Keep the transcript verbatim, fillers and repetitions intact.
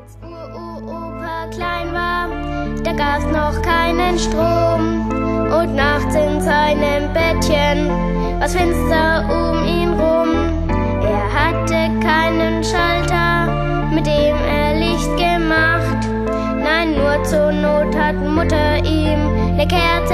Als Uropa klein war, da gab's noch keinen Strom. Und nachts in seinem Bettchen war's finster um ihn rum. Er hatte keinen Schalter, mit dem er Licht gemacht. Nein, nur zur Not hat Mutter ihm ne Kerze